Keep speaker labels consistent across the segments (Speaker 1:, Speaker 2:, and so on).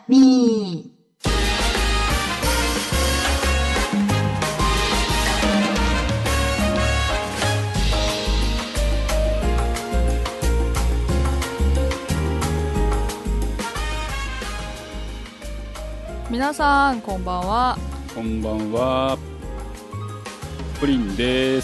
Speaker 1: みー。
Speaker 2: 皆さんこんばんは。
Speaker 3: こんばんは。プリンです。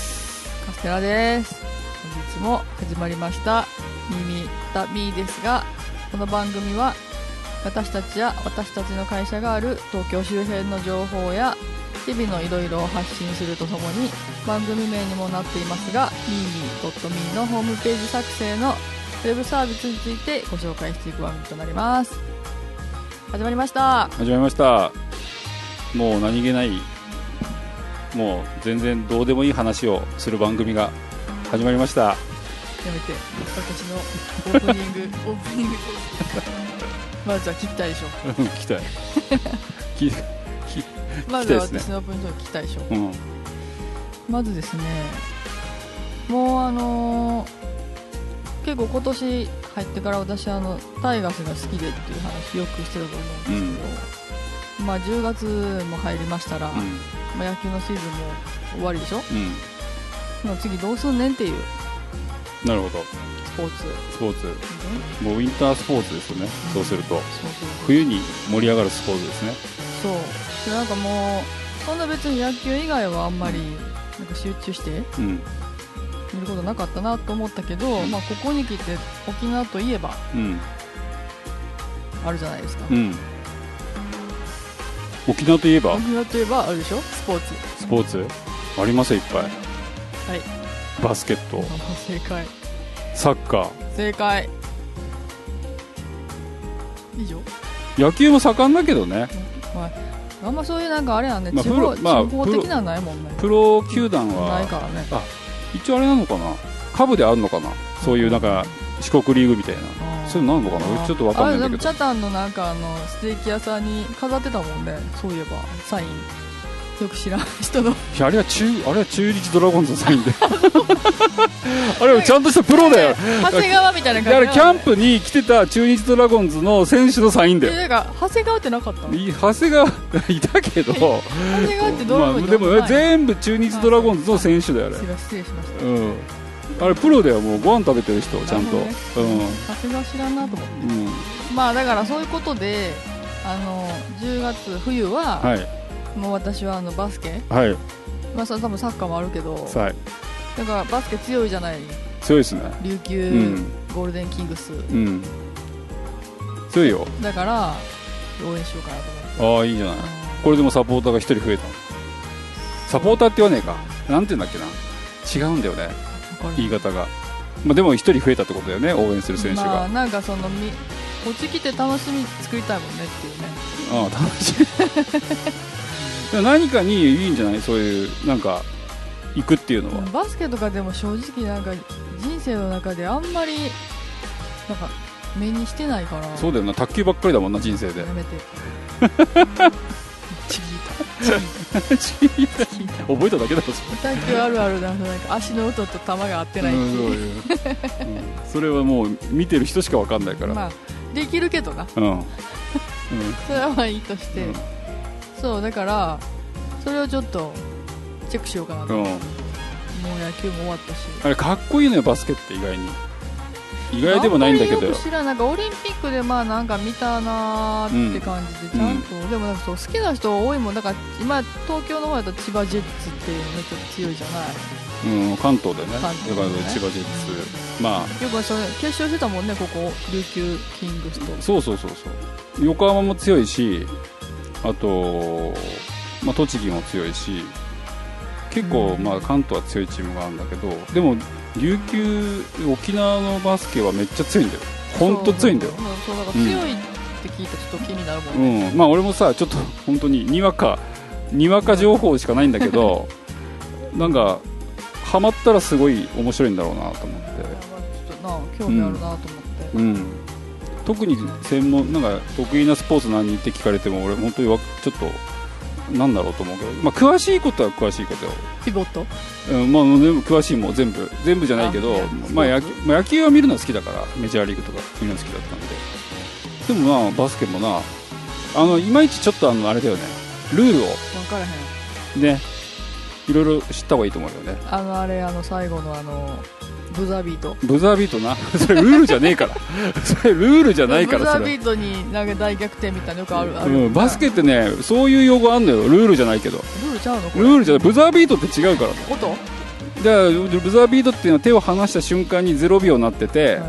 Speaker 2: カステラです。本日も始まりました耳だみーですが、この番組は私たちや私たちの会社がある東京周辺の情報や日々のいろいろを発信するとともに、番組名にもなっていますが mimi.me のホームページ作成のウェブサービスについてご紹介していく番組となります。始まりました。
Speaker 3: 始まりました。もう何気ない、もう全然どうでもいい話をする番組が始まりました。
Speaker 2: やめて、私のオープニングオープニングまずは聞きたいでしょ。
Speaker 3: 聞きたい
Speaker 2: まずは私のオープニング聞きたいでしょ、うん、まずですね、もう結構今年入ってから私タイガースが好きでっていう話よくしてたと思うんですけど、10月も入りましたら、野球のシーズンも終わりでしょ、の次どうすんねんっていう。なるほど。スポーツ、
Speaker 3: もうウィンタースポーツですよね、そうすると冬に盛り上がるスポーツですね。
Speaker 2: そうで、なんかもうそんな別に野球以外はあんまりなんか集中して見ることなかったなと思ったけど、ここに来て沖縄といえば、あるじゃないですか、
Speaker 3: 沖縄といえば
Speaker 2: あるでしょ。スポーツ
Speaker 3: ありますよ、いっぱい。はい、バスケット。
Speaker 2: 正解。
Speaker 3: サッカー。
Speaker 2: 正解。以上。
Speaker 3: 野球も盛んだけどね、
Speaker 2: あんまそういうなんかあれやね、地方的なのないもんね。
Speaker 3: プロ球団は
Speaker 2: ないからね。
Speaker 3: 一応あれなのかな、下部であるのかな、そういうなんか四国リーグみたいな、そういうのなのかな、ちょっとわかんないんだけど。
Speaker 2: チャタンのなんかステーキ屋さんに飾ってたもんね、そういえばサイン。よく知らん人の。
Speaker 3: あれは中日ドラゴンズのサインであれはちゃんとしたプロだよ。
Speaker 2: 長谷川みたいな感じ、
Speaker 3: だからキャンプに来てた中日ドラゴンズの選手のサインだよ。
Speaker 2: なんか長谷川ってなかったの？
Speaker 3: 長谷川いたけど
Speaker 2: 長谷川ってドラゴンズ、
Speaker 3: でも全部中日ドラゴンズの選手だよ、あれ。
Speaker 2: 失礼しました、
Speaker 3: あれプロだよ、もうご飯食べてる人ちゃんと、
Speaker 2: 長谷川知らんなと思って、だからそういうことで10月冬は、もう私はバスケ、多分サッカーもあるけど、だからバスケ強いじゃない。
Speaker 3: 強いですね、
Speaker 2: 琉球、ゴールデンキングス、
Speaker 3: 強いよ。
Speaker 2: だから応援しようかなと思って。
Speaker 3: いいじゃない、これでもサポーターが1人増えたの。サポーターって言わねえか、なんて言うんだっけな、違うんだよね、言い方が。でも1人増えたってことだよね、応援する選手が。
Speaker 2: なんかこっち来て楽しみ作りたいもんねっていうね。
Speaker 3: 楽しみ何かにいいんじゃない、そういうなんか行くっていうのは。
Speaker 2: バスケとかでも正直なんか人生の中であんまりなんか目にしてないから。
Speaker 3: そうだよな、卓球ばっかりだもんな、人生で。
Speaker 2: やめてちぎった
Speaker 3: 覚えただけだろ、
Speaker 2: 卓球あるあるだ。なんか足の音と球が合ってないっていう、
Speaker 3: それはもう見てる人しか分かんないから。
Speaker 2: できるけどな、それはいいとして、そうだからそれをちょっとチェックしようかなと、もう野球も終わったし。
Speaker 3: あれかっこいいのよ、バスケって。意外でもないんだけど。
Speaker 2: あんまりよく知らん。なんかオリンピックでなんか見たなーって感じで、ちゃんと、でもなんかそう好きな人多いもん。だから今東京の方だと千葉ジェッツっていうのめっちゃ強いじゃない。
Speaker 3: 関東でね。だから千葉ジェッツ、
Speaker 2: よくそれ決勝してたもんね、ここ琉球キングスと。
Speaker 3: そう横浜も強いし、あと、栃木も強いし、結構関東は強いチームがあるんだけど、でも琉球、沖縄のバスケはめっちゃ強いんだよ。本当強いんだよ。
Speaker 2: そうだから強いって聞いたらちょっと気になるもんね。
Speaker 3: 俺もさ、ちょっと本当ににわか情報しかないんだけどなんかハマったらすごい面白いんだろうなと思って。
Speaker 2: ちょっと興味あるなと思って、
Speaker 3: 特になんか得意なスポーツ何って聞かれても俺本当にちょっとなんだろうと思うけど、詳しいことは詳しいことよ。
Speaker 2: ピボット、
Speaker 3: 全部詳しいもん、全部じゃないけど、野球は見るの好きだから、メジャーリーグとか見るの好きだったんで。でもバスケもいまいちちょっとあれだよね、ルールを
Speaker 2: 分からへん
Speaker 3: ね、いろいろ知った方がいいと思うよね。
Speaker 2: あれ最後のブザービート
Speaker 3: なそれルールじゃねえからそれルールじゃないから。
Speaker 2: ブザービートに投げ大逆転みたいなのよくある、
Speaker 3: バスケってね、そういう用語あんのよ。ルールじゃないけど。
Speaker 2: ルールちゃうのこれ。
Speaker 3: ルールじゃない。ブザービートって違うからね。
Speaker 2: 音
Speaker 3: じゃあブザービートっていうのは手を離した瞬間に0秒になってて、はいはいはい、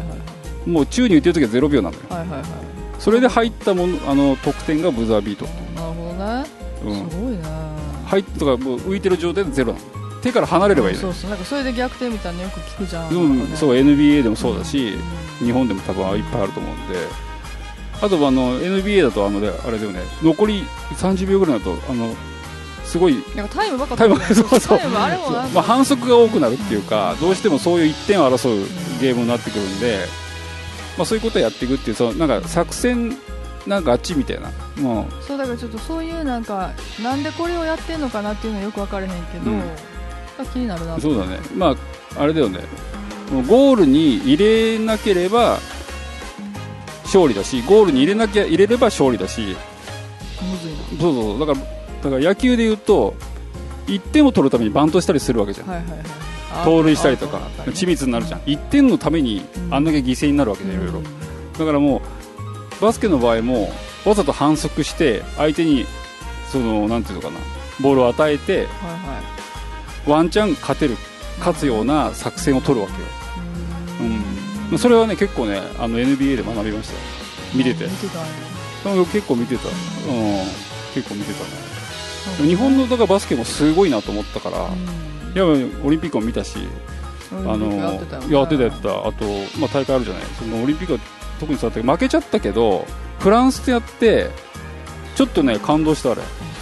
Speaker 3: もう宙に打ってる時は0秒なのよ、はいはいはい、それで入ったもの得点がブザービート。
Speaker 2: なるほどね、すごいね。
Speaker 3: 入ったとかもう浮いてる状態で0なの。手から離れればいいの。
Speaker 2: そうそう、なんかそれで逆転みたいなのよく聞くじゃん、
Speaker 3: そう NBA でもそうだし、日本でも多分いっぱいあると思うんで。あとはNBA だとあれだよね、残り30秒ぐらいだとすごい
Speaker 2: なんかタイムばっか
Speaker 3: そう
Speaker 2: あれもなんか、
Speaker 3: まあ、反則が多くなるっていうか、どうしてもそういう1点を争うゲームになってくるんで、まあ、そういうことをやっていくっていう、なんか作戦なんかあっちみたいな、もう
Speaker 2: そうだからちょっとそういうなんでこれをやってんのかなっていうのはよく分からへんけど、気になるな。
Speaker 3: そうだね、まああれだよね、ゴールに入れなければ勝利だし、ゴールに入れれば勝利だし、
Speaker 2: むずいな。
Speaker 3: そうだから野球でいうと1点を取るためにバントしたりするわけじゃん、はいはいはい、盗塁したりとか緻密になるじゃん、1点のためにあんだけ犠牲になるわけで、いろいろ。だからもうバスケの場合もわざと反則して相手になんていうのかな、ボールを与えて、はいはい、ワンチャン勝つような作戦を取るわけよ。それはね結構ねNBA で学びましたよ、見てて。結構見てた、結構見てたね。日本のだからバスケもすごいなと思ったから、いやオリンピックも見たし、やってた。あと、まあ、大会あるじゃない。オリンピックは特にそうだったけど負けちゃったけど、フランスでやってちょっとね感動した。あれ、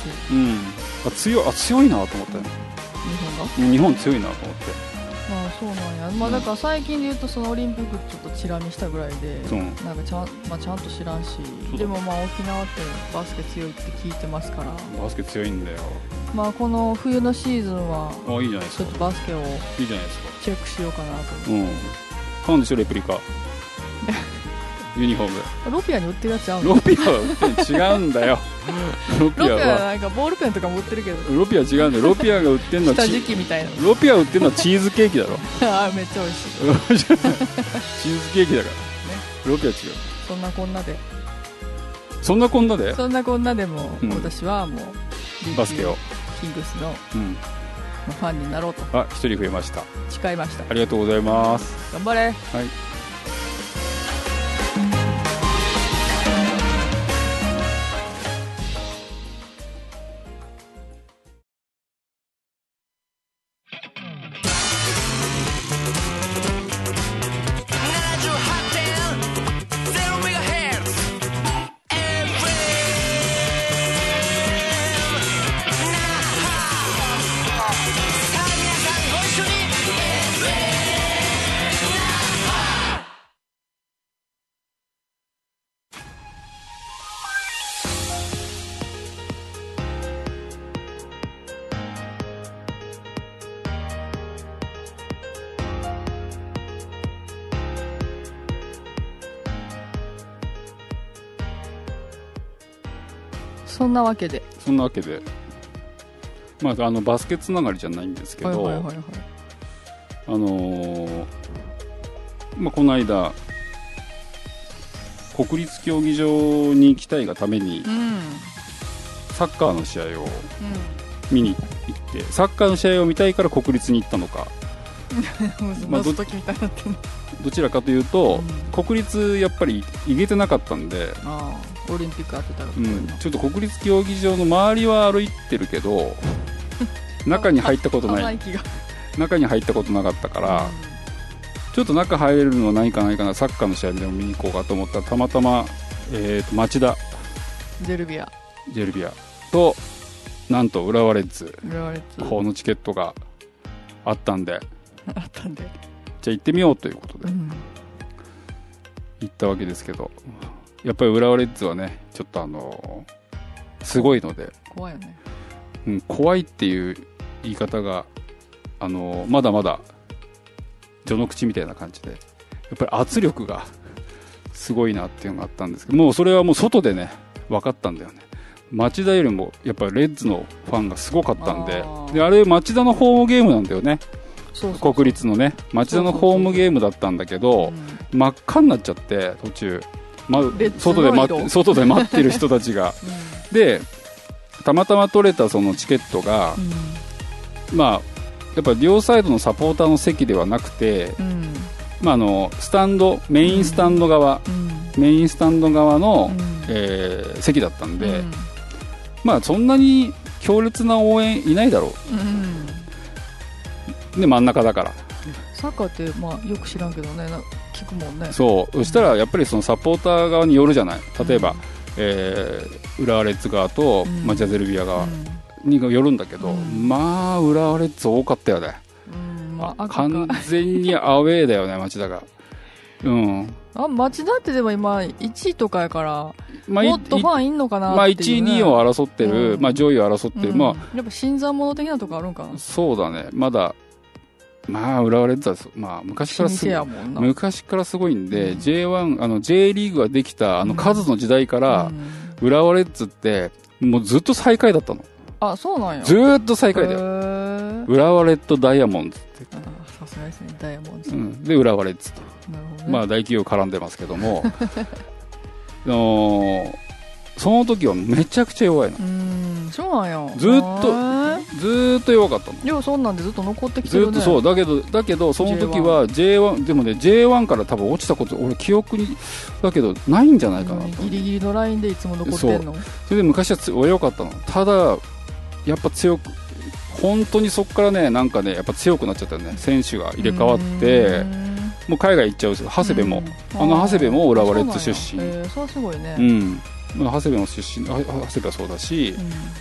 Speaker 3: 強いなと思ったよ。日本強いなと思って。
Speaker 2: そうなんや。まあ、だから最近で言うとオリンピックちょっとチラ見したぐらいで、なんかちゃんと知らんし、でもまあ沖縄ってバスケ強いって聞いてますから。
Speaker 3: バスケ強いんだよ。
Speaker 2: まあこの冬のシーズンはい
Speaker 3: いじゃないですか。
Speaker 2: ちょっとバスケを
Speaker 3: いいじゃないですか。
Speaker 2: チェックしようかなと思って。
Speaker 3: 買うんでしょレプリカユニフォーム。
Speaker 2: ロピアに売ってるやつある
Speaker 3: の？ロピアは売って違うんだよロピアは
Speaker 2: なんかボールペンとかも売ってるけど、
Speaker 3: ロピアは違うんだよ。ロピアが売ってるのは
Speaker 2: 下敷きみたいな。
Speaker 3: ロピア売ってるのはチーズケーキだろ
Speaker 2: あめっちゃ美味しいチ
Speaker 3: ーズケーキだから、ね、ロピア違う。
Speaker 2: そんなこんなでも、私はもう
Speaker 3: バスケを
Speaker 2: キングスの、ファンになろうと。
Speaker 3: 一人増えました。
Speaker 2: 誓いました。
Speaker 3: ありがとうございます。
Speaker 2: 頑張れ。はい。そんなわけで、
Speaker 3: まあ、バスケつながりじゃないんですけど、まあ、この間国立競技場に行きたいがために、サッカーの試合を見に行って、サッカーの試合を見たいから国立に行ったのか
Speaker 2: まあ、ど
Speaker 3: ちらかというと、国立やっぱり行けてなかったんで、
Speaker 2: オリンピックやってたら、
Speaker 3: ちょっと国立競技場の周りは歩いてるけど中に入ったことない中に入ったことなかったから、ちょっと中入れるのはないかな、サッカーの試合でも見に行こうかと思ったら、たまたま、町田
Speaker 2: ジェルビア
Speaker 3: となんと浦和レッズこのチケットがあったんでじゃあ行ってみようということで、行ったわけですけど、やっぱり浦和レッズはねちょっとすごいので
Speaker 2: 怖いよね、
Speaker 3: 怖いっていう言い方がまだまだ序の口みたいな感じで、やっぱり圧力がすごいなっていうのがあったんですけど、もうそれはもう外でね分かったんだよね。町田よりもやっぱりレッズのファンがすごかったんで、あれ町田のホームゲームなんだよね。国立のね、町田のホームゲームだったんだけど、真っ赤になっちゃって途中、外で待ってる人たちが、でたまたま取れたそのチケットが、まあやっぱ両サイドのサポーターの席ではなくて、スタンド、メインスタンド側の、席だったんで、まあそんなに強烈な応援いないだろう、で真ん中だから。
Speaker 2: サッカーってまあよく知らんけどね、聞くもんね。
Speaker 3: そしたらやっぱりそのサポーター側によるじゃない。例えば、浦和レッズ側と、ジャゼルビア側によるんだけど、まあ浦和レッズ多かったよね。完全にアウェーだよね町田が。
Speaker 2: 町田ってでも今1位とかやから、もっとファンいんのかなっていう、ね。
Speaker 3: 1位2位を争ってる、上位を争ってる、
Speaker 2: やっぱ新参者的なとこあるんかな。
Speaker 3: そうだね、まだ浦和レッズは、昔からすごいんで、J1、J リーグができた数の時代から、浦和レッズってもうずっと最下位だったの。
Speaker 2: あ、そうなんや。
Speaker 3: ずーっと最下位だよ。浦和レッドダイヤモンドって。
Speaker 2: さすがですね、ダイヤモンド。
Speaker 3: で浦和レッズと。
Speaker 2: なるほどね。
Speaker 3: 大企業絡んでますけども、その時はめちゃくちゃ弱いの。
Speaker 2: そうなんや。
Speaker 3: ずーっと弱かったの。
Speaker 2: でもそんなんでずっと残ってきてるね。
Speaker 3: ずっとそうだけどその時は J1 でもね J1 から多分落ちたこと俺記憶にだけどないんじゃないかなと。
Speaker 2: ギリギリのラインでいつも残ってんの。
Speaker 3: それで昔は弱かったの。ただやっぱ本当にそこからねなんかねやっぱ強くなっちゃったよね。選手が入れ替わってもう海外行っちゃうし、長谷部も長谷部も浦和レッズ出身。
Speaker 2: そうすごいね。
Speaker 3: 長谷部の出身、長谷部はそうだし、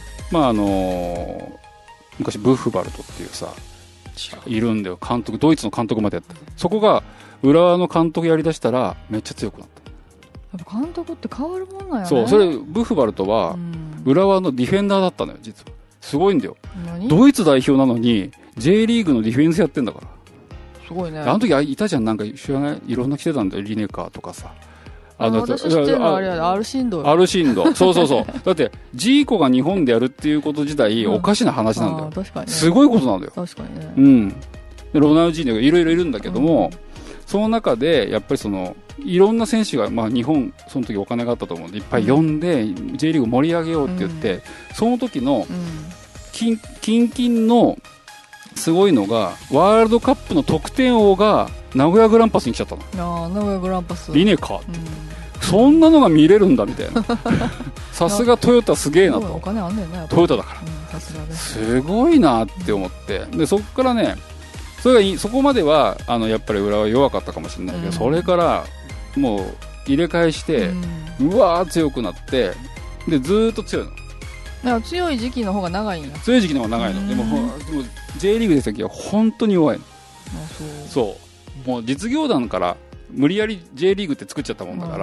Speaker 3: 昔ブッフバルトっていうさいるんだよ監督、ドイツの監督までやった。そこが浦和の監督やりだしたらめっちゃ強くなった。
Speaker 2: やっぱ監督って変わるもんなんやね。
Speaker 3: そう、それブッフバルトは浦和のディフェンダーだったのよ実は。すごいんだよ。ドイツ代表なのに J リーグのディフェンスやってんだから。
Speaker 2: すごいね。
Speaker 3: あの時いたじゃん、なんか知らない、いろんな来てたんだよ、リネカーとかさ。
Speaker 2: 私知ってるのあれやで、アルシンド。
Speaker 3: アルシンド。そうだってジーコが日本でやるっていうこと自体おかしな話なんだよ。
Speaker 2: 確かにね。
Speaker 3: すごいことなんだよ。
Speaker 2: 確かにね。
Speaker 3: でロナウジーニョがいろいろいるんだけども、その中でやっぱりいろんな選手が、日本その時お金があったと思うんでいっぱい呼んで、J リーグ盛り上げようって言って、その時の近々のすごいのがワールドカップの得点王が名古屋グランパスに来ちゃったの。
Speaker 2: 名古屋グランパス。
Speaker 3: リネカーって、そんなのが見れるんだみたいな。さすがトヨタすげえなと。
Speaker 2: お金あんねんな、
Speaker 3: トヨタだから、すごいなって思って、でそこからねそこまではやっぱり浦和は弱かったかもしれないけど、それからもう入れ替えして、うわー強くなって、でずーっと強いの。
Speaker 2: だから強い時期の方が長いんや。
Speaker 3: 強い時期の方が長いの。でも J リーグで時は本当に弱いの。そうもう実業団から無理やり J リーグって作っちゃったもんだから、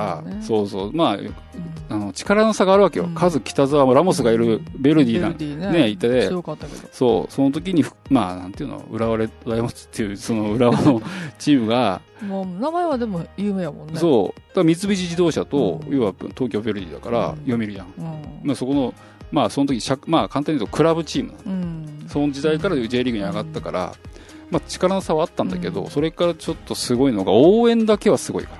Speaker 3: 力の差があるわけよ。カズ、北沢、ラモスがいるベルディいて、
Speaker 2: 強かったけど、
Speaker 3: その時になんていうの、浦和レッドダイヤモンドっていうその浦和のチームが
Speaker 2: もう名前はでも有名やもんね。
Speaker 3: そうだから三菱自動車と、要は東京ベルディだから、読めるじゃん。そこのその時簡単に言うとクラブチームなの。その時代から J リーグに上がったから、力の差はあったんだけど、それからちょっとすごいのが応援だけはすごいから、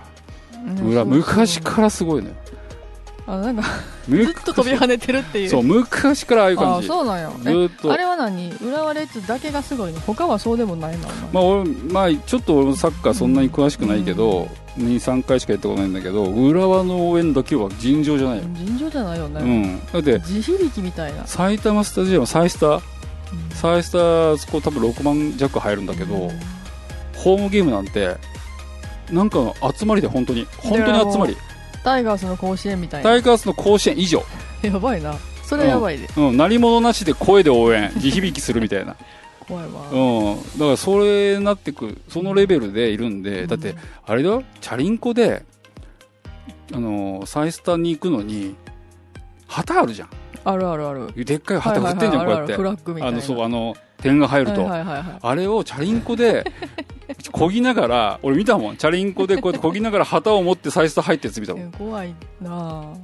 Speaker 3: 昔からすごいのよ。
Speaker 2: なんかずっと飛び跳ねてるっていう。
Speaker 3: そう、昔からああいう感じ。
Speaker 2: そうなんや。ずっとあれは何、浦和レッズだけがすごいの？他はそうでもないの？
Speaker 3: ちょっと俺もサッカーそんなに詳しくないけど、2、3回しかやったことないんだけど、浦和の応援だけは尋常じゃないよ。
Speaker 2: 尋常じゃないよね。
Speaker 3: だって
Speaker 2: 地響きみたいな。
Speaker 3: 埼玉スタジアム、サイスタそこ多分6万弱入るんだけど、ホームゲームなんてなんかの集まりで本当に集まり。
Speaker 2: タイガースの甲子園みたいな。
Speaker 3: タイガースの甲子園以上。
Speaker 2: やばいな。それやばいで。
Speaker 3: 鳴り物なしで声で応援、地響きするみたいな。
Speaker 2: 怖いわ。
Speaker 3: だからそれなってく、そのレベルでいるんで、だってあれだよ、チャリンコでサイスタに行くのに旗あるじゃん。
Speaker 2: あるあるある。
Speaker 3: でっかい旗振ってんじゃん、こうやって。
Speaker 2: フラッグみたいな。
Speaker 3: 点が入ると、あれをチャリンコで漕ぎながら、俺見たもん、チャリンコでこうやって漕ぎながら旗を持ってサイスタ入ってるやつ見たもん。
Speaker 2: 怖いなぁ。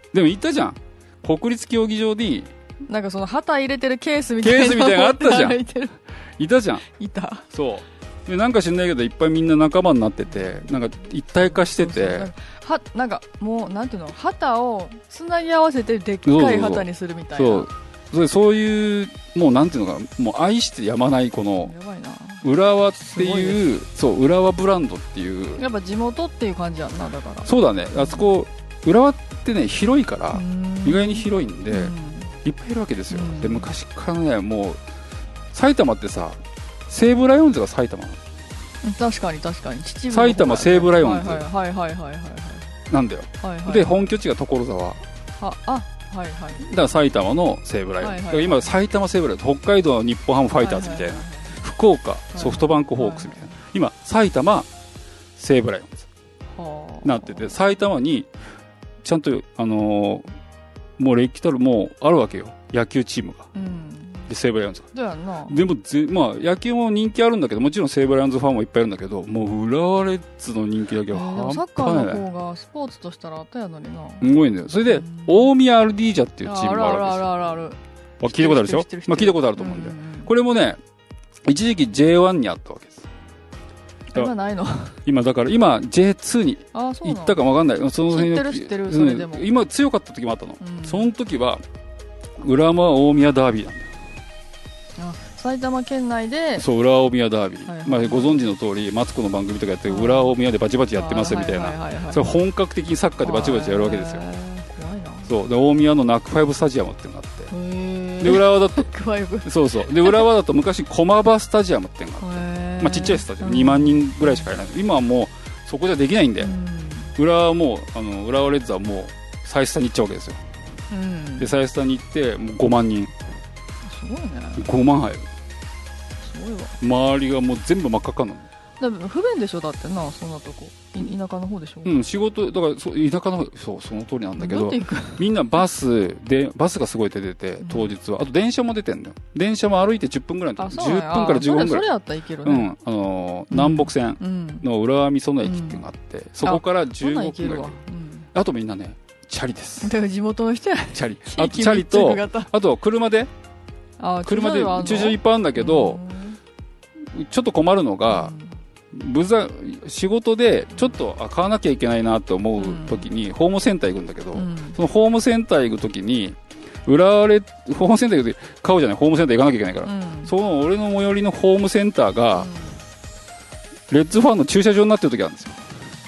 Speaker 3: でも言ったじゃん、国立競技場に
Speaker 2: なんかその旗入れてるケースみたいな
Speaker 3: ケースみたいなのあったじゃん
Speaker 2: 歩いてる
Speaker 3: いたじゃん。
Speaker 2: いた。
Speaker 3: そうで、なんか知んないけどいっぱいみんな仲間になってて、なんか一体化してて、
Speaker 2: そうそうなんかもうなんていうの、旗をつなぎ合わせてでっかい旗にするみたいな。
Speaker 3: そういうもうなんていうのか、もう愛してやまないこの
Speaker 2: やばいな、
Speaker 3: 浦和っていう、そう浦和ブランドっていう、
Speaker 2: やっぱ地元っていう感じやんな。だから
Speaker 3: そうだね、あそこ浦和ってね広いから意外に広いんで、いっぱいいるわけですよ。で昔からね、もう埼玉ってさ、西武ライオンズが埼玉なの。
Speaker 2: 確かに確かに、秩父
Speaker 3: 埼玉西武ライオンズ
Speaker 2: はいはいはいはい
Speaker 3: なんだよ、
Speaker 2: はいはい。
Speaker 3: で本拠地が所沢、
Speaker 2: はいはい、
Speaker 3: だから埼玉の西武ライオンズ、だから今埼玉西武ライオンズ、北海道の日本ハムファイターズみたいな、福岡ソフトバンクホークスみたいな、今埼玉西武ライオンズなってて、埼玉にちゃんともう歴史たるもうあるわけよ、野球チームが、で西武ライオンズが。でもまあ野球も人気あるんだけど、もちろん西武ライオンズファンもいっぱいいるんだけど、もう浦和レッズの人気だけは半端ない。
Speaker 2: サッカーの方がスポーツとしたらあったやのにな。
Speaker 3: すごいんだよ。それで大宮アルディージャっていうチームがあるわけですよ。
Speaker 2: ある
Speaker 3: 聞いたことあるでしょ。まあ聞いたことあると思うんで、これもね一時期 J1 にあったわけです。
Speaker 2: 今ないの
Speaker 3: 今だから今 J2 に行ったかもわかんない。その辺
Speaker 2: 知ってるそれでも、
Speaker 3: 今強かった時もあったの、その時は浦和大宮ダービーなんだよ。
Speaker 2: 埼玉県内で
Speaker 3: そう浦和大宮ダービー、まあ、ご存知の通りマツコの番組とかやって浦和大宮でバチバチやってますみたいな、それ本格的にサッカーでバチバチやるわけですよ。
Speaker 2: 怖いな。
Speaker 3: そうで大宮のナックファイブスタジアムっていうのがあって、で浦和だとそうで浦和だと昔駒場スタジアムっていうのがあって、まあ、ちっちゃいスタジアム2万人ぐらいしかいない。今はもうそこじゃできないんで、浦和はもう浦和レッズはもうサイスタに行っちゃうわけですよ、でサイスタに行ってもう5万人、
Speaker 2: すごいね、
Speaker 3: 5万入る。
Speaker 2: すごいわ。
Speaker 3: 周りがもう全部真っ赤っかなの。
Speaker 2: だから不便でしょ、だってな、そんなとこ田舎の方でしょ。
Speaker 3: 仕事だから田舎の方、そうその通りなんだけど、みんなバスがすごい出てて、当日はあと電車も出てんだよ。電車も歩いて10分ぐらいのとこ、10分から15分ぐらい。
Speaker 2: それやったらいけるね。
Speaker 3: 南北線の浦和美園駅っていうのがあって、そこから15分ぐらい。あとみんなねチャリです。
Speaker 2: だから地元の人や。
Speaker 3: チャリ、あとチャリと、あと車で駐車場いっぱいあるんだけど、ちょっと困るのが、仕事でちょっと買わなきゃいけないなと思う時にホームセンター行くんだけど、そのホームセンター行く時にホームセンター行く時買うじゃない、ホームセンター行かなきゃいけないから、その俺の最寄りのホームセンターが、レッズファンの駐車場になってる時あるんですよ。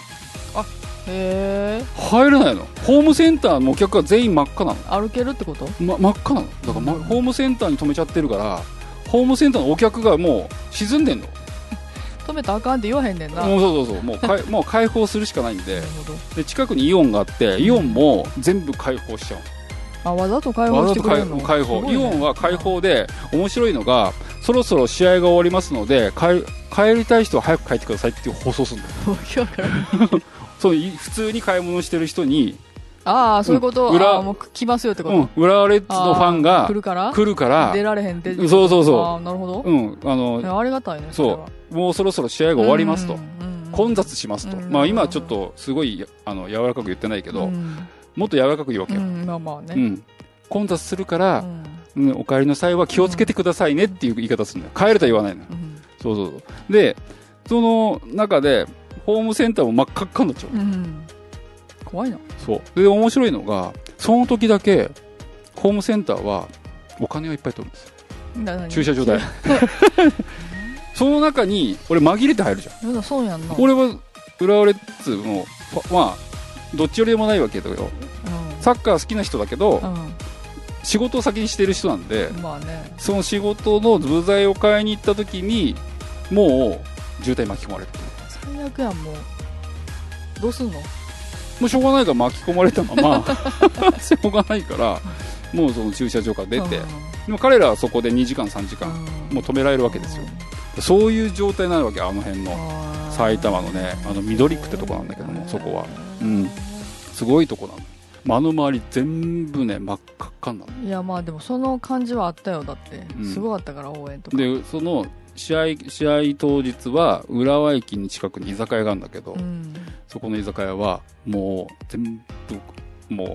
Speaker 3: 入れないの。ホームセンターのお客が全員真っ赤なの。
Speaker 2: 歩けるってこと？
Speaker 3: 真っ赤なの。だから、ホームセンターに止めちゃってるから、ホームセンターのお客がもう沈んでんの。
Speaker 2: 止めたらあかんって言わへんねんな。
Speaker 3: そうもう開放するしかないんで、近くにイオンがあって、イオンも全部開放しちゃう。
Speaker 2: わざと開放してくれるの？
Speaker 3: 開放、イオンは開放で、面白いのがそろそろ試合が終わりますので帰りたい人は早く帰ってくださいっていう放送するんだよ。そう普通に買い物してる人に、
Speaker 2: そういうこと、もう来ますよってこと、
Speaker 3: 浦和レッズのファンが
Speaker 2: 来るから
Speaker 3: 出
Speaker 2: られへんって。
Speaker 3: そう
Speaker 2: なるほど、ありがたいね。
Speaker 3: そうもうそろそろ試合が終わりますと、混雑しますと、まあ今ちょっとすごい柔らかく言ってないけど、もっと柔らかく言うわけよ。混雑するからお帰りの際は気をつけてくださいねっていう言い方するんだよ。帰るとは言わないの。そうでその中でホームセンターも真っ赤っかになっちゃう、
Speaker 2: 怖いな。
Speaker 3: そうで面白いのが、その時だけホームセンターはお金をいっぱい取るんですよ、駐車場代。その中に俺紛れて入るじゃん。
Speaker 2: そうやんな。
Speaker 3: 俺は浦和レッズのまあどっちよりでもないわけだけど、サッカー好きな人だけど、仕事を先にしてる人なんで、その仕事の部材を買いに行った時にもう渋滞巻き込まれる。
Speaker 2: 最悪やん。もうどうすんの？
Speaker 3: もうしょうがないから巻き込まれたまましょうがないからもうその駐車場から出て、でも彼らはそこで2時間3時間もう止められるわけですよ。そういう状態になるわけ。あの辺の埼玉のね、緑区ってとこなんだけども、そこはすごいとこなの。あの周り全部ね真っ赤っかになる。
Speaker 2: いや、まあでもその感じはあったよ。だってすごかったから、応援とか
Speaker 3: で。その試合当日は浦和駅に近くに居酒屋があるんだけど、そこの居酒屋はもう全部もう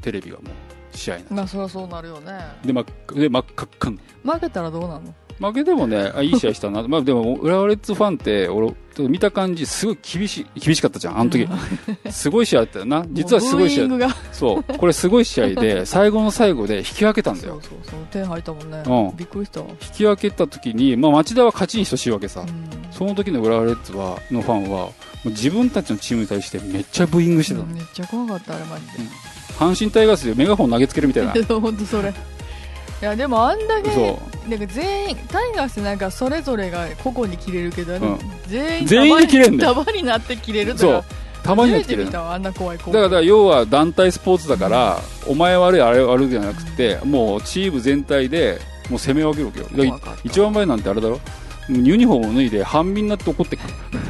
Speaker 3: テレビがもう試合になっ
Speaker 2: まあそりゃそうなるよね。
Speaker 3: て、真っ赤っかん。
Speaker 2: 負けたらどうなの？
Speaker 3: 負けてもね、いい試合したな。まあでも、浦和レッズファンって、俺、見た感じ、すごい厳しかったじゃん、あの時。すごい試合だったよな。実はすごい試合。そう。これすごい試合で、最後の最後で引き分けたんだよ。
Speaker 2: そう、点入ったもんね。
Speaker 3: うん。
Speaker 2: びっくりした。
Speaker 3: 引き分けた時に、まあ町田は勝ちに等しいわけさ。その時の浦和レッズのファンは、もう自分たちのチームに対してめっちゃブーイングしてたの。
Speaker 2: めっちゃ怖かった、あれマジで。
Speaker 3: 阪神タイガースでメガホン投げつけるみたいな。
Speaker 2: 本当それ。いやでもあんだけなんか全員タイガースなんかそれぞれが個々に切れるけど、全員
Speaker 3: で切れんだよ。
Speaker 2: 束になって切れるとか。
Speaker 3: 束になって切れる。
Speaker 2: あんな怖い子。
Speaker 3: だから要は団体スポーツだから、お前悪いあれ悪いじゃなくて、もうチーム全体でもう攻め分けるわけよ。一番前なんてあれだろ。ユニフォームを脱いで半身になって怒ってくる。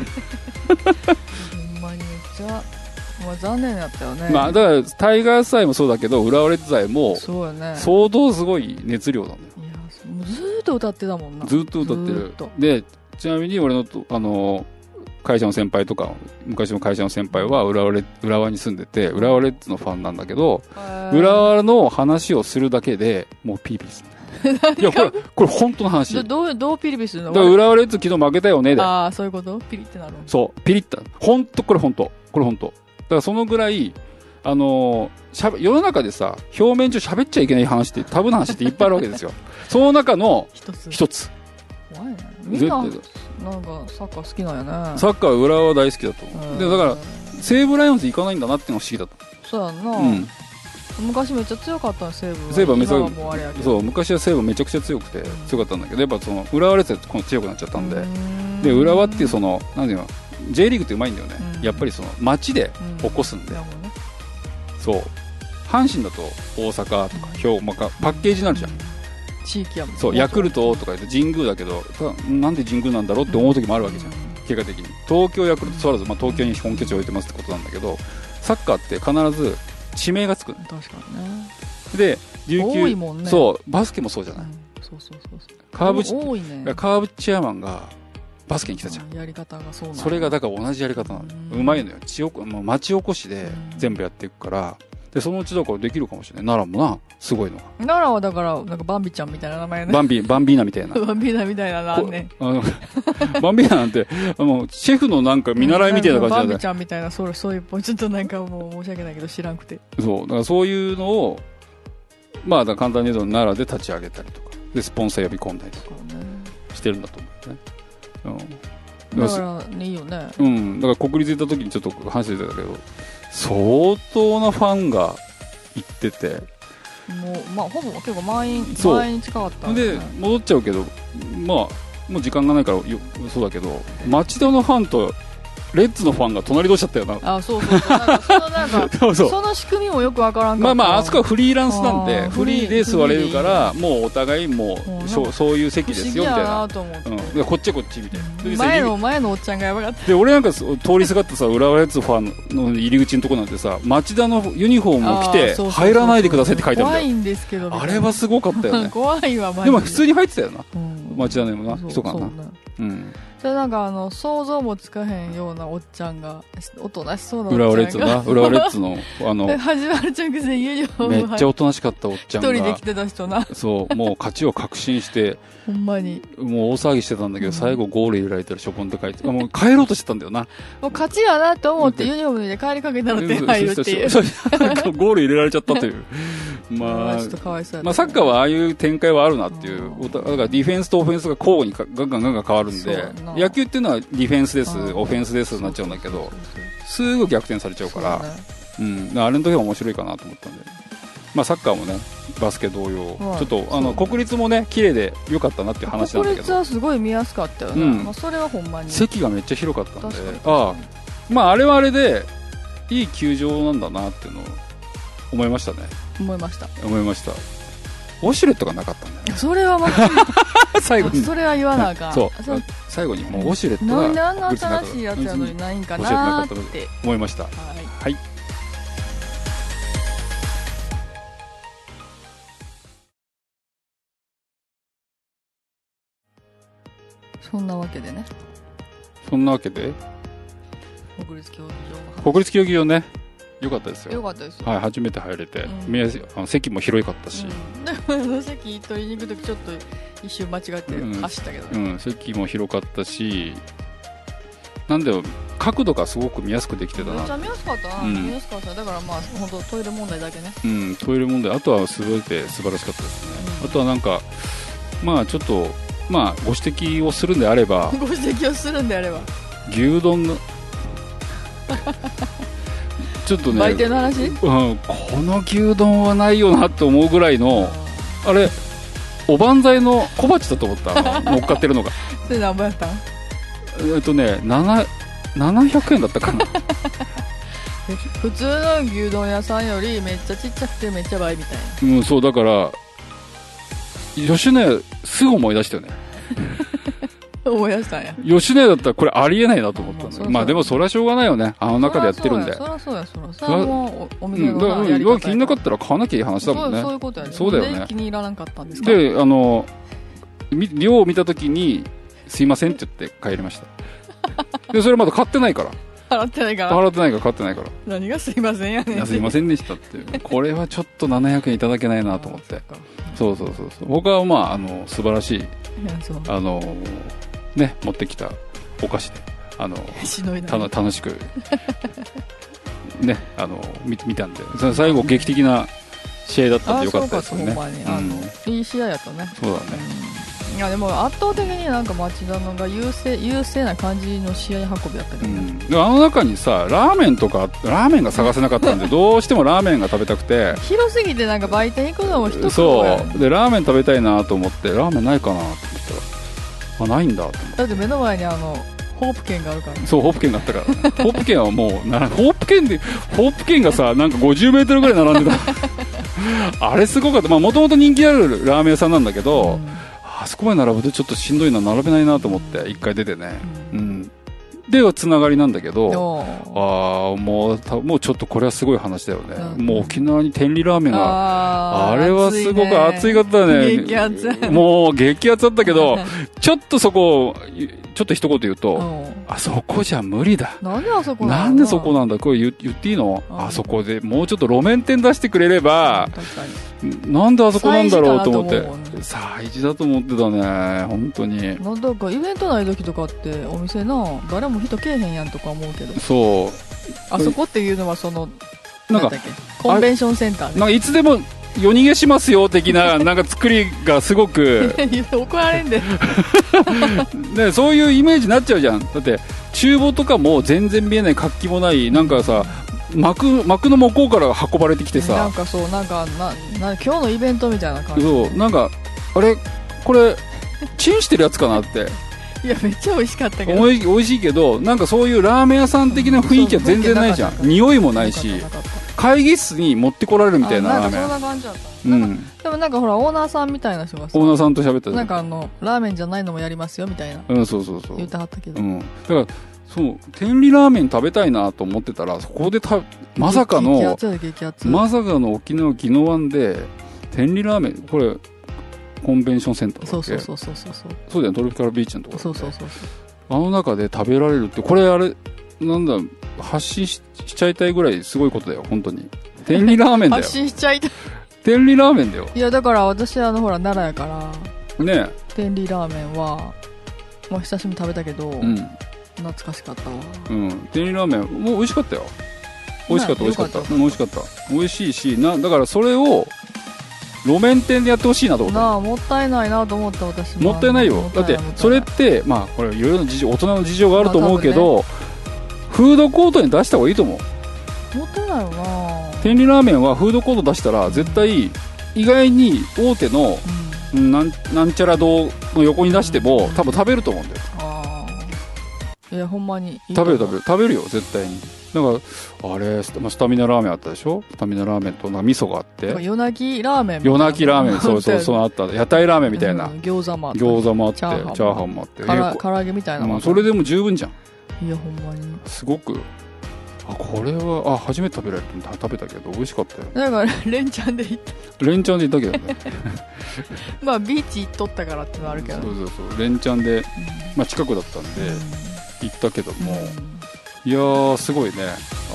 Speaker 2: ほんまにめっちゃ。まあ、残念だったよね。
Speaker 3: まあ、だからタイガース祭もそうだけど浦和レッズ祭も相当すごい熱量なのよ。
Speaker 2: いやずーっと歌ってたもんな。
Speaker 3: ずっと歌ってる。でちなみに俺の会社の先輩とか昔の会社の先輩は浦和に住んでて浦和レッズのファンなんだけど、浦和の話をするだけでもうピリピリする。いやこれ本当の話。
Speaker 2: どうピリピリするの？
Speaker 3: だから浦和レッズ昨日負けたよねで。
Speaker 2: ああそういうこと？ピリってなる。
Speaker 3: そうピリッと。これ本当。だからそのぐらい、世の中でさ、表面上喋っちゃいけない話って、タブーな話っていっぱいあるわけですよ。その中の一つ。
Speaker 2: 怖いね。みんな、なんかサッカー好きなんやね。
Speaker 3: サッカーは浦和大好きだと思う。で、だから、西武ライオンズ行かないんだなっていうのが不思議だと。
Speaker 2: そうやんな。うん。昔めっちゃ強かったの、西武は。
Speaker 3: 西武はめちゃくちゃ、そう、昔は西武めちゃくちゃ強くて、強かったんだけど、やっぱその、浦和レッズは強くなっちゃったんで、で、浦和っていうその、なんていうの、J リーグってうまいんだよね、やっぱりその街で起こすんで、そう阪神だと大阪とか兵庫かパッケージになるじゃん、
Speaker 2: 地域やもん。
Speaker 3: そうヤクルトとか言って神宮だけどなんで神宮なんだろうって思う時もあるわけじゃん、結果的に東京ヤクルトスワローズ、東京に本拠地を置いてますってことなんだけど、サッカーって必ず地名がつく。
Speaker 2: 確かにね。
Speaker 3: で琉球
Speaker 2: 多いもんね。
Speaker 3: そうバスケもそうじゃない、
Speaker 2: そう
Speaker 3: カーブ
Speaker 2: 多いね。
Speaker 3: カーブチェアマンがバスケに来たじゃん。
Speaker 2: やり方がそうなんだ。
Speaker 3: それがだから同じやり方なの。うまいのよ。もう町おこしで全部やっていくから、でそのうちだからできるかもしれない。奈良もな、すごいのが。
Speaker 2: 奈良はだからなんかバンビちゃんみたいな名前ね。
Speaker 3: バンビーナみたいな。
Speaker 2: バンビーナみたいなのあんね。
Speaker 3: バンビーナなんてシェフのなんか見習いみたいな感じだね。
Speaker 2: バンビちゃんみたいなそういうちょっとなんかもう申し訳ないけど知らんくて。
Speaker 3: そうだからそういうのをまあだ簡単に言うと奈良で立ち上げたりとかでスポンサー呼び込んだりとかしてるんだと思うね。
Speaker 2: だからいいよね。
Speaker 3: うん。だから国立行った時にちょっと話してたけど、相当なファンが行ってて、
Speaker 2: もうまあほぼ結構満員に近かった、ね。
Speaker 3: で戻っちゃうけど、まあもう時間がないからそうだけど、町田のファンとレッズのファンが隣同士だったよな。
Speaker 2: あ、そうなんかその仕組みもよくわからんかった。
Speaker 3: まああそこはフリーランスなんでフリーで座れるからもうお互いもうそういう席ですよみたいな。でこっちはこっちみたいな。
Speaker 2: 前のおっちゃんがやばかった。
Speaker 3: で俺なんか通りすがってさ、浦和レッズファンの入り口のとこなんてさ、町田のユニフォームを着て入らないでくださいって書いてあるんだよ。
Speaker 2: 怖いんですけど。
Speaker 3: あれはすごかったよね。
Speaker 2: 怖いわマジで。
Speaker 3: でも普通に入ってたよな。町田のもな人かな。うん。
Speaker 2: それなんか想像もつかへんようなおっちゃんが、おとなしそうなおっちゃんが
Speaker 3: 浦和レッズの
Speaker 2: 始まる直前ユニフォーム
Speaker 3: めっちゃおとなしかったおっちゃんが
Speaker 2: 一人で来てた人な。
Speaker 3: そうもう勝ちを確信して
Speaker 2: ほんまに
Speaker 3: もう大騒ぎしてたんだけど、最後ゴール入れられたらしょぼんって帰って、もう帰ろうとしてたんだよな。
Speaker 2: もう勝ちやなと思ってユニフォームで帰りかけたら手入るっていう
Speaker 3: ゴール入れられちゃったという。まあ、
Speaker 2: ちょっとかわいそうやったね。
Speaker 3: まあサッカーはああいう展開はあるなっていう。だからディフェンスとオフェンスが交互にガンガン変わるんで、野球っていうのはディフェンスです、オフェンスですになっちゃうんだけど、すぐ逆転されちゃうから、うん、あれの時は面白いかなと思ったんで、まあサッカーもね、バスケ同様、ちょっと国立もね綺麗で良かったなっていう話なんだけど、
Speaker 2: 国立はすごい見やすかったよね。まあそれはほんまに
Speaker 3: 席がめっちゃ広かったんで、まああれはあれでいい球場なんだなっていうのを思いましたね。思いました。ウォシュレットがなかったんだよ。
Speaker 2: それは
Speaker 3: 最後に
Speaker 2: それは言わなあかん。
Speaker 3: そう最後にもうウォシュレットが
Speaker 2: なんであんな新しいやつやのにないんかなって
Speaker 3: 思いました。はい。
Speaker 2: そんなわけで
Speaker 3: 国立競技場
Speaker 2: 国立競技場
Speaker 3: ね。 よかったですよ。
Speaker 2: よかったですよ。
Speaker 3: はい、初めて入れて、席も広かったし、
Speaker 2: でも席取りに行くときちょっと一瞬間違って走ったけど、
Speaker 3: 席も広かったし、なんで角度がすごく見やすくできてたな。
Speaker 2: めっちゃ見やすかったな、見やすかった。だからまあ本当トイレ問題だけね。
Speaker 3: トイレ問題、あとは全て素晴らしかったですね。あとはなんかまあちょっとご指摘をするんであれば
Speaker 2: ご指摘をするんであれば
Speaker 3: 牛丼のちょっとね、
Speaker 2: 売店の話、
Speaker 3: この牛丼はないよなと思うぐらいの、あれおばんざいの小鉢だと思った乗っかってるのが
Speaker 2: それ何倍やったん
Speaker 3: ？700円だったかな
Speaker 2: 普通の牛丼屋さんよりめっちゃちっちゃくてめっちゃ倍みたいな。
Speaker 3: そうだから吉野家すぐ思い出したよね
Speaker 2: 思い出したんや。
Speaker 3: 吉野家だったらこれありえないなと思ったんだ。でもそれはしょうがないよね、あの中でやってるんで。
Speaker 2: そりゃそうやそれはもうお店のやり方や
Speaker 3: 気になかったら買わなきゃいい話だもんね。
Speaker 2: そういうことやね。
Speaker 3: そうだよね。
Speaker 2: 気に入らなかったんですか。
Speaker 3: で量を見た時にすいませんって言って帰りましたでそれまだ買ってないから
Speaker 2: 払ってないから
Speaker 3: 買ってないから
Speaker 2: 何がすいませんやねん。
Speaker 3: すいませんでしたっていうこれはちょっと700円いただけないなと思ってそう僕は素晴らしい持ってきたお菓子で楽しくね見たんで最後劇的な試合だったんでよかったですよね。
Speaker 2: ほんまにいい試合やったね。
Speaker 3: そうだね。
Speaker 2: いやでも圧倒的になんか町田のが優勢な感じの試合運びだったけどね。
Speaker 3: であの中にさラーメンが探せなかったんでどうしてもラーメンが食べたくて
Speaker 2: 広すぎてなんか売店行くのも一つ
Speaker 3: そうでラーメン食べたいなと思ってラーメンないかなと思ったらないんだと思って。
Speaker 2: だって目の前にホープ券があるからね。
Speaker 3: そうホープ券があったからホープ券はもうホープ券がさなんか50メートルぐらい並んでたあれすごかった。もともと人気あるラーメン屋さんなんだけど、あそこまで並ぶとちょっとしんどいな、並べないなと思って一回出てね、ではつながりなんだけど、もうちょっとこれはすごい話だよね、もう沖縄に天理ラーメンが あれはすごく熱いかったよね。
Speaker 2: 激熱
Speaker 3: もう激熱だったけどちょっとそこちょっと一言言うと、あそこじゃ無理だ。
Speaker 2: なんであそこなんだ。
Speaker 3: なんでそこなんだ。これ言っていいの？あそこでもうちょっと路面店出してくれれば、なんであそこなんだろうと思って。催事だと思ってたね、本当に。
Speaker 2: なんだかイベントない時とかってお店な誰も人来えへんやんとか思うけど。
Speaker 3: そう。
Speaker 2: あそこっていうのは
Speaker 3: なんか
Speaker 2: コンベンションセンター、ね。
Speaker 3: なんかいつでも夜逃げしますよ的ななんか作りがすごく
Speaker 2: 怒られんで
Speaker 3: ね、そういうイメージになっちゃうじゃん。だって厨房とかも全然見えない活気もないなんかさ幕の向こうから運ばれてきてさ、
Speaker 2: なんかそうなんか今日のイベントみたいな感じ。
Speaker 3: そうなんかあれこれチンしてるやつかなって
Speaker 2: いやめっちゃ美味しかったけど
Speaker 3: 美味しいけどなんかそういうラーメン屋さん的な雰囲気は全然ないじゃん。匂いもないし会議室に持ってこられるみたいなラーメン。
Speaker 2: そんな感じだった。でもなんかほらオーナーさんみたいな人がさ、
Speaker 3: オーナーさんと喋った
Speaker 2: なんかラーメンじゃないのもやりますよみたいな、
Speaker 3: そう
Speaker 2: 言ってはったけど、
Speaker 3: だからそう天理ラーメン食べたいなと思ってたらそこでまさかの沖縄宜野湾で天理ラーメン、これコンベンションセンターだっけ。そうだよ、トロピカルビーチのところ、あの中で食べられるって、これあれなんだ発信 しちゃいたいぐらいすごいことだよ本当に。天理ラーメンだよ
Speaker 2: 発信しちゃいたい
Speaker 3: 天理ラーメンだよ。
Speaker 2: いやだから私ほら奈良やから
Speaker 3: ね、
Speaker 2: 天理ラーメンはもう久しぶりに食べたけど、懐かしかったわ。天理ラーメンもう美味しかったよ。美味しかった美味しいしだからそれを路面店でやってほしいなと思った。 もったいないなと思った。私
Speaker 3: もったいないよ。だってそれってこれいろいろ大人の事情があると思うけど、フードコートに出した方がいいと思う。
Speaker 2: もったいないよな。
Speaker 3: 天理ラーメンはフードコート出したら絶対意外に大手のなんちゃら堂の横に出しても多分食べると思うんだよ。
Speaker 2: いやほんまに
Speaker 3: 食べるよ絶対に。だからあれスタミナラーメンあったでしょ。スタミナラーメンと味噌があって
Speaker 2: 夜泣きラーメン
Speaker 3: そうあった。屋台ラーメンみたいな、
Speaker 2: 餃子もあって
Speaker 3: チャーハンもあって
Speaker 2: 唐揚げみたいな、
Speaker 3: それでも十分じゃん。
Speaker 2: いやほんまに
Speaker 3: すごくこれは初めて食べたけど美味しかったよ。
Speaker 2: だから連チャンで行
Speaker 3: ったけどね
Speaker 2: ビーチ行っとったからってのあるけど、
Speaker 3: そう連チャンで、近くだったんで行ったけども、いやーすごいね、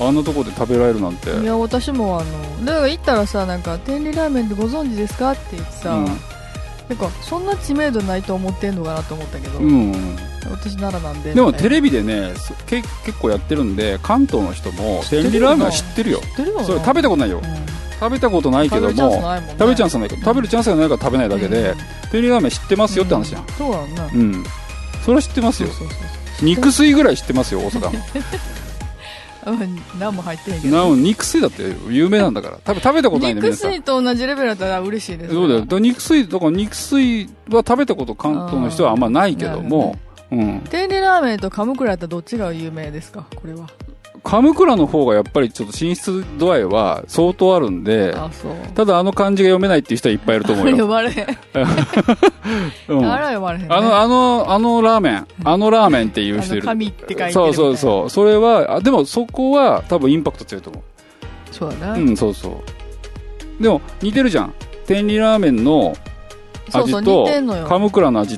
Speaker 3: あんなとこで食べられるなんて。
Speaker 2: いや私もだから行ったらさ、なんか天理ラーメンってご存知ですかって言ってさ、なんかそんな知名度ないと思ってんのかなと思ったけど、私奈良なんで。
Speaker 3: でもテレビでね結構やってるんで、関東の人も天理ラーメンは知ってるよ。それ食べたことないよ、食べたことないけども、食べるチャンスないけど、食べるチャンスがないから食べないだけで、天理ラーメン知ってますよって話じゃん。
Speaker 2: そうなんだ。
Speaker 3: それは知ってますよ。肉水ぐらい知ってますよ、大阪の。
Speaker 2: 何も入ってへんけど、
Speaker 3: 肉水だって有名なんだから。食べたことないんだ。
Speaker 2: 肉水と同じレベルだったら嬉しいです。
Speaker 3: そうだよ。肉水は食べたこと関東の人はあんまないけども、
Speaker 2: 天理ラーメンと鎌倉だったらどっちが有名ですか、これは。
Speaker 3: 鎌倉の方がやっぱりちょっと進出度合いは相当あるんで、ただ漢字が読めないっていう人はいっぱいいると思うよ。
Speaker 2: 読まれへん。あら読まれへん、ね。
Speaker 3: ラーメンっていう人いる。
Speaker 2: 紙って書いてるみたいな。
Speaker 3: そう。それは、でもそこは多分インパクト強いと思う。
Speaker 2: そうだね。
Speaker 3: そう。でも似てるじゃん。天理ラーメンの味と鎌倉の味って、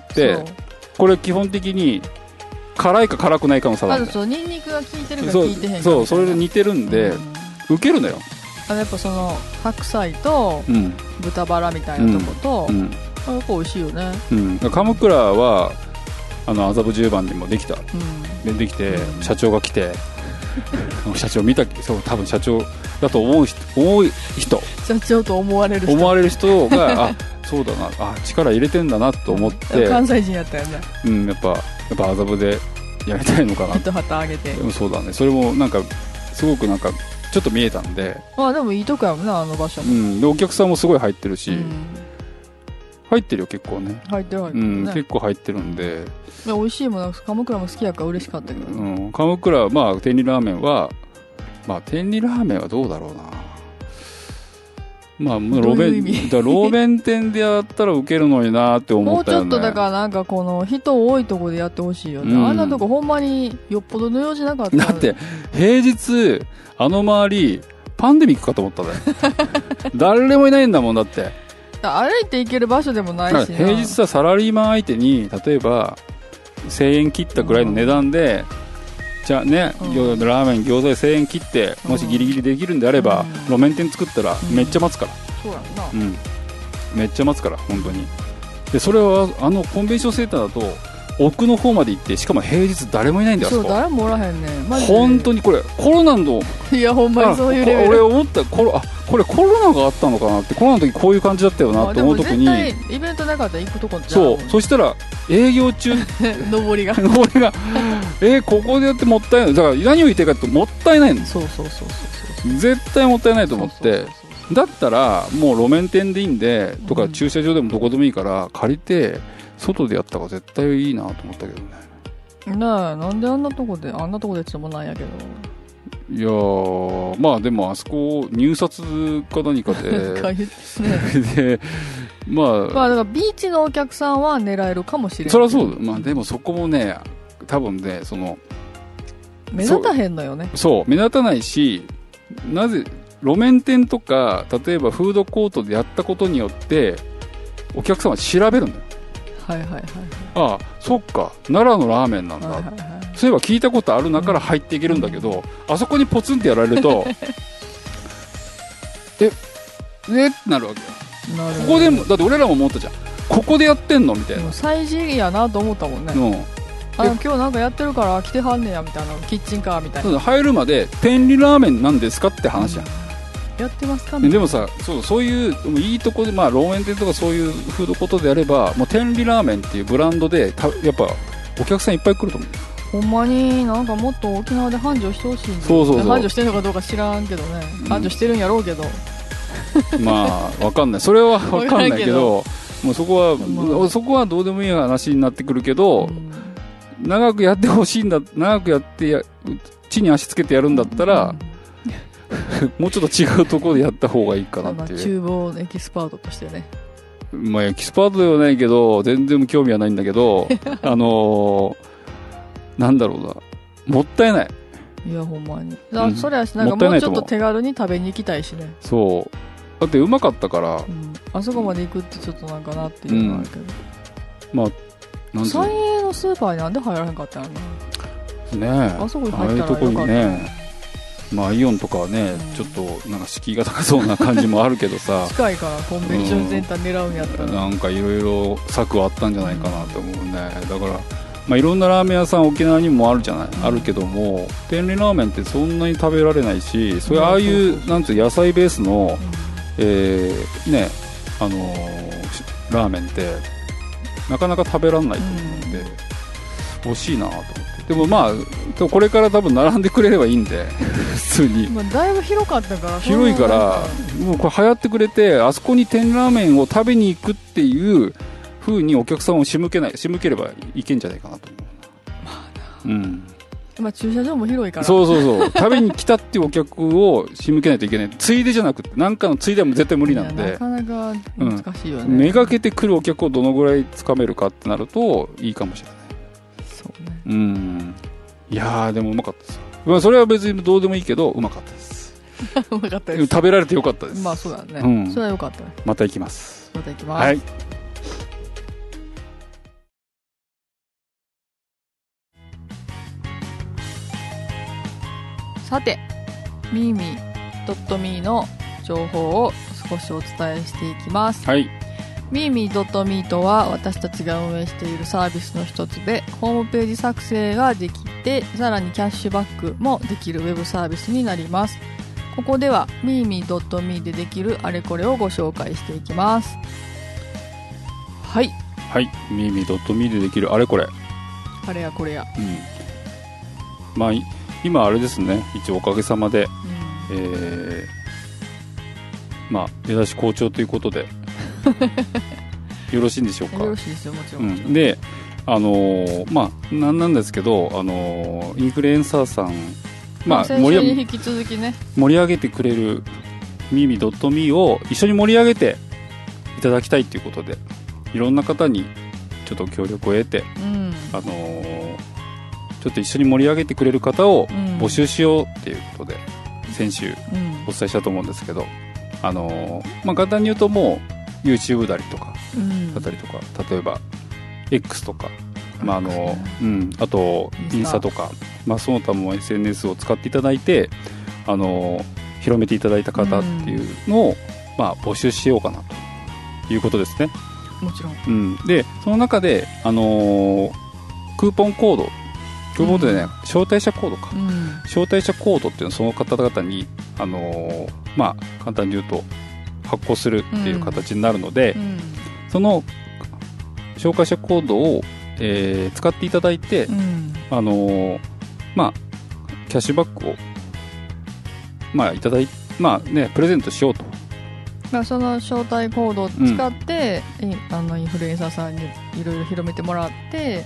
Speaker 3: これ基本的に辛いか辛くないかの差なんだよ。
Speaker 2: そう、ニンニクが効いてるか効いてへんか。
Speaker 3: そう、それで似てるんで、ウケるのよ。
Speaker 2: やっぱその白菜と豚バラみたいなとこと、やっぱ美味しいよね。
Speaker 3: 鎌倉は麻布十番にもできた。できて、社長が来て、社長見た、そう多分社長だと思う人、社
Speaker 2: 長と思われる
Speaker 3: 人がそうだな、力入れてんだなと思って。
Speaker 2: 関西人やったよね。
Speaker 3: やっぱ麻布でやりたいのかな。
Speaker 2: 一旗あげて。
Speaker 3: そうだね。それもなんかすごくなんかちょっと見えたんで。
Speaker 2: でもいいとこやもんな、あの場所
Speaker 3: も。でお客さんもすごい入ってるし、入ってるよ結構ね。
Speaker 2: 入ってる
Speaker 3: ね。結構入ってるんで。
Speaker 2: 美味しいもん。鎌倉も好きやから嬉しかったけど。
Speaker 3: 鎌倉天理ラーメンは天理ラーメンはどうだろうな。路面店でやったらウケるのになって思ったよね。
Speaker 2: もうちょっとだからなんかこの人多いとこでやってほしいよね。あんなとこほんまによっぽどの用事なかったら。
Speaker 3: だって平日周りパンデミックかと思ったね。誰もいないんだもん。だって
Speaker 2: 歩いて行ける場所でもないしな。
Speaker 3: 平日さ、サラリーマン相手に例えば1000円切ったくらいの値段で、じゃあね、ラーメン餃子で1000円切って、もしギリギリできるんであれば、路面店作ったらめっちゃ待つから。
Speaker 2: そうやんな。
Speaker 3: めっちゃ待つから本当に。でそれはコンベンションセンターだと奥の方まで行って、しかも平日誰もいないんだよ。
Speaker 2: そう、誰もおらへんね。
Speaker 3: 本当にこれコロナの、
Speaker 2: いやほんまにそういうレベル。
Speaker 3: 俺思ったこれコロナがあったのかなって。コロナの時こういう感じだったよなと思う時に、
Speaker 2: 絶対イベントなかったら行くとこじゃん。
Speaker 3: そしたら営業中
Speaker 2: 上りが
Speaker 3: ここでやってもったいない。だから何を言いたいかってもったいないの。
Speaker 2: そう
Speaker 3: 絶対もったいないと思って、だったらもう路面店でいいんでとか、駐車場でもどこでもいいから借りて外でやった方が絶対いいなと思ったけどね。
Speaker 2: なんであんなとこでって言ってもないやけど。
Speaker 3: いやー、でもあそこ入札か何かででだ
Speaker 2: からビーチのお客さんは狙えるかもしれない。
Speaker 3: そりゃそうだ。でもそこもね、多分ね、
Speaker 2: 目立たへんのよね。
Speaker 3: そう目立たないし、なぜ路面店とか例えばフードコートでやったことによってお客さんは調べるんだよ。そっか、奈良のラーメンなんだ、そういえば聞いたことあるなから入っていけるんだけど、あそこにポツンってやられるとってなるわけよ。ここでもだって俺らも思ったじゃん、ここでやってんのみたいな。
Speaker 2: 催事やなと思ったもんね。今日なんかやってるから来てはんねやみたいな、キッチンカーみたいな。
Speaker 3: 入るまで天理ラーメンなんですかって話じゃん。
Speaker 2: やってますかね。
Speaker 3: でもさ、そういういいとこで、路面店とかそういうフードコートであれば、もう天理ラーメンっていうブランドでやっぱお客さんいっぱい来ると思う。
Speaker 2: ほんまになんかもっと沖縄で繁盛してほしいんで。繁盛してるのかどうか知らんけどね、繁盛してるんやろうけど
Speaker 3: わかんない、それはわかんないけどもうそこはどうでもいい話になってくるけど、長くやってほしいんだ、長くやって地に足つけてやるんだったら、もうちょっと違うところでやった方がいいかなっていう。
Speaker 2: 厨房エキスパートとしてね。
Speaker 3: エキスパートではないけど、全然興味はないんだけどなんだろうな、もったいない。
Speaker 2: いやほんまに。それはなんかもうちょっと手軽に食べに行きたいしね。
Speaker 3: そう。だってうまかったから、
Speaker 2: あそこまで行くってちょっとなんかなっていうのがあるけど。三栄のスーパーになんで入らへんかったんやろな。
Speaker 3: ねえ。
Speaker 2: あそこに入ったらよかったね。
Speaker 3: まあイオンとかはね、ちょっとなんか敷居が高そうな感じもあるけどさ
Speaker 2: 近いからコンベンションセンター狙うんやったら、
Speaker 3: なんかいろいろ策はあったんじゃないかなと思うね。だからまあいろんなラーメン屋さん沖縄にもあるじゃない、あるけども天理ラーメンってそんなに食べられないし、それああいうなんていう野菜ベースのねラーメンってなかなか食べられないと思うんで、欲しいなと思って。でもまあこれから多分並んでくれればいいんで普通に、
Speaker 2: まあ、だいぶ広かったから
Speaker 3: 広いからもうこれ流行ってくれて、あそこに天ラーメンを食べに行くっていう風にお客さんを仕向ければいけんじゃないかなと思う。
Speaker 2: まあ、駐車場も広いから
Speaker 3: そう食べに来たっていうお客を仕向けないといけない。ついでじゃなくて何かのついでも絶対無理なんで、
Speaker 2: なかなか難しいよね、
Speaker 3: めがけてくるお客をどのぐらいつかめるかってなるといいかもしれない。そうね。いやーでもうまかったです。まあそれは別にどうでもいいけどうまかったです
Speaker 2: うまかったです。
Speaker 3: 食べられてよかったです。
Speaker 2: まあそうだね、それはよかったね。
Speaker 3: また行きます。
Speaker 2: はい。さて、ミーミー .me の情報を少しお伝えしていきます。
Speaker 3: はい。
Speaker 2: ミーミー .me とは私たちが運営しているサービスの一つで、ホームページ作成ができて、さらにキャッシュバックもできるウェブサービスになります。ここではミーミー .me でできるあれこれをご紹介していきます。はい。
Speaker 3: はい。ミーミー .me でできるあれこれ。
Speaker 2: あれやこれや。
Speaker 3: まあ今あれですね、一応おかげさまで、まあ出だし好調ということでよろしいんでしょうか。
Speaker 2: よろしいですよ、もちろん。
Speaker 3: でまあなんですけどインフルエンサーさん、まあ
Speaker 2: 先週に引き続きね
Speaker 3: 盛り上げてくれるミミ .me を一緒に盛り上げていただきたいということで、いろんな方にちょっと協力を得て、ちょっと一緒に盛り上げてくれる方を募集しようっていうことで、先週お伝えしたと思うんですけど、まあ、簡単に言うともう YouTube だりとか、例えば X とか、まああとインスタとか、まあ、その他も SNS を使っていただいて広めていただいた方っていうのを、まあ、募集しようかなということですね。
Speaker 2: もちろん、
Speaker 3: でその中で、クーポンコードでね、招待者コードか、招待者コードっていうのはその方々に、まあ、簡単に言うと発行するっていう形になるので、その紹介者コードを、使っていただいて、まあ、キャッシュバックを、まあ、まあね、プレゼントしようと。
Speaker 2: その招待コードを使って、インフルエンサーさんにいろいろ広めてもらって、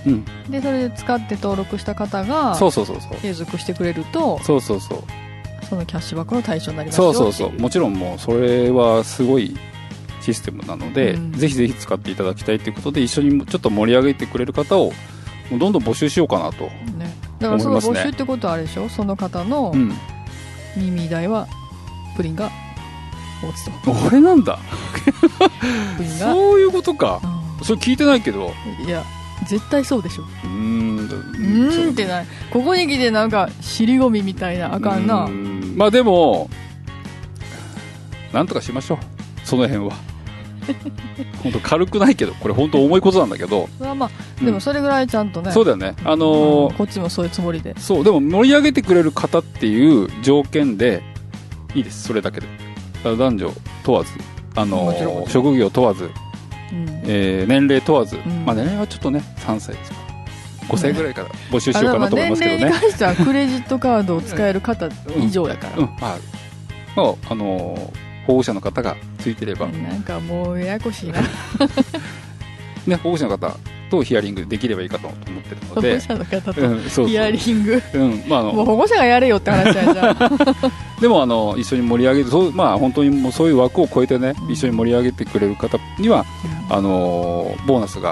Speaker 2: でそれで使って登録した方が継続してくれると、そのキャッシュバックの対象になりますよ。
Speaker 3: もちろんもうそれはすごいシステムなので、ぜひぜひ使っていただきたいということで、一緒にちょっと盛り上げてくれる方をもうどんどん募集しようかなと思いますね。
Speaker 2: だからその募集ってことはあれでしょ、その方の耳代はプリンが
Speaker 3: 俺なんだそういうことか、それ聞いてないけど。
Speaker 2: いや絶対そうでしょ。ってない、ここに来てなんか尻込みみたいなあかんな。
Speaker 3: まあでもなんとかしましょう、その辺は本当軽くないけど、これ本当重いことなんだけど、
Speaker 2: まあでもそれぐらいちゃんとね、
Speaker 3: そうだよね、
Speaker 2: こっちもそういうつもりで、
Speaker 3: そうでも盛り上げてくれる方っていう条件でいいです、それだけで。男女問わず、職業問わず、年齢問わず、まあ年齢はちょっとね3歳ですか5歳ぐらいから募集しようかなと思いますけどね。
Speaker 2: 年齢に関してはクレジットカードを使える方以上やから、
Speaker 3: まあ保護者の方がついてれば、
Speaker 2: なんかもうややこしいな
Speaker 3: ね、保護者の方とヒアリングできればいいかと思ってるので、
Speaker 2: 保護者の方とヒアリング、もう保護者がやれよって話やじゃん
Speaker 3: でも一緒に盛り上げて、まあ、本当にもうそういう枠を超えてね、一緒に盛り上げてくれる方には、ボーナスが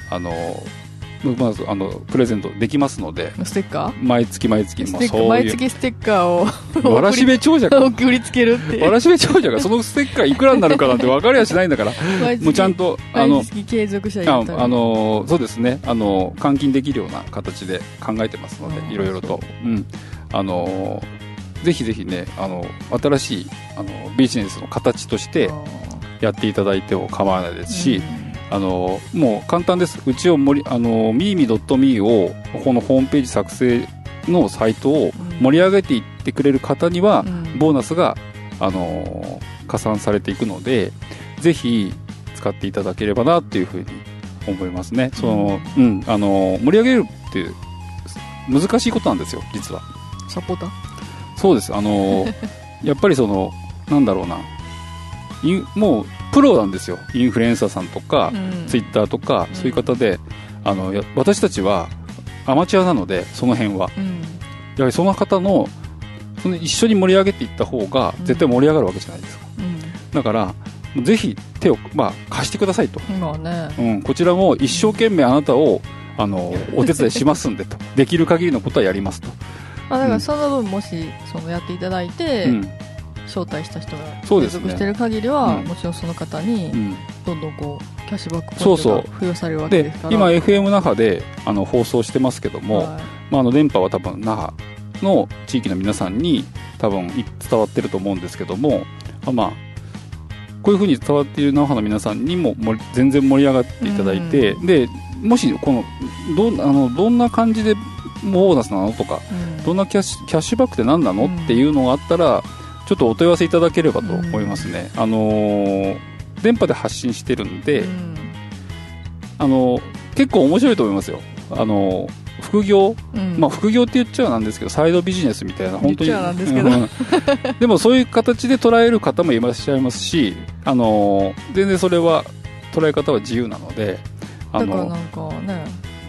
Speaker 3: プレゼントできますので、
Speaker 2: ステッカー
Speaker 3: 毎月毎月もそういう
Speaker 2: 毎月ステッカーを
Speaker 3: わらしべ長者が
Speaker 2: 送りつけるって
Speaker 3: わらしべ長者がそのステッカーいくらになるかなんて分かりはしないんだからもうちゃんと
Speaker 2: 毎月継続者やったら
Speaker 3: そうですね、換金できるような形で考えてますので、いろいろと、 ぜひぜひね新しいビジネスの形としてやっていただいても構わないですし、もう簡単です。うちをmimi.me をこのホームページ作成のサイトを盛り上げていってくれる方には、ボーナスが加算されていくので、ぜひ使っていただければなっていうふうに思いますね。盛り上げるっていう難しいことなんですよ、実は。
Speaker 2: サポーター。
Speaker 3: そうです。やっぱりなんだろうな、もうプロなんですよ。インフルエンサーさんとか、ツイッターとか、そういう方で、私たちはアマチュアなので、その辺は、やはりその方の一緒に盛り上げていった方が絶対盛り上がるわけじゃないですか。だからぜひ手を、貸してくださいと、こちらも一生懸命あなたをお手伝いしますんでとできる限りのことはやりますと。
Speaker 2: だからその分もしやっていただいて、招待した人が継続している限りは、もちろんその方にどんどんキャッシュバックポイントが付与されるわけですから。
Speaker 3: 今 FM 那覇で放送してますけども、電波は多分那覇の地域の皆さんに多分伝わってると思うんですけども、こういう風に伝わっている那覇の皆さんにも全然盛り上がっていただいて、でもしどんな感じでボーナスなのとか、どんなキャッシュバックって何なのっていうのがあったら、ちょっとお問い合わせいただければと思いますね。電波で発信してるんで、結構面白いと思いますよ。副業、副業って言っちゃなんですけど、サイドビジネスみたいな、本当に
Speaker 2: なんですけど
Speaker 3: でもそういう形で捉える方もいらっしゃいますし、全然それは捉え方は自由なので、
Speaker 2: だからなんかね、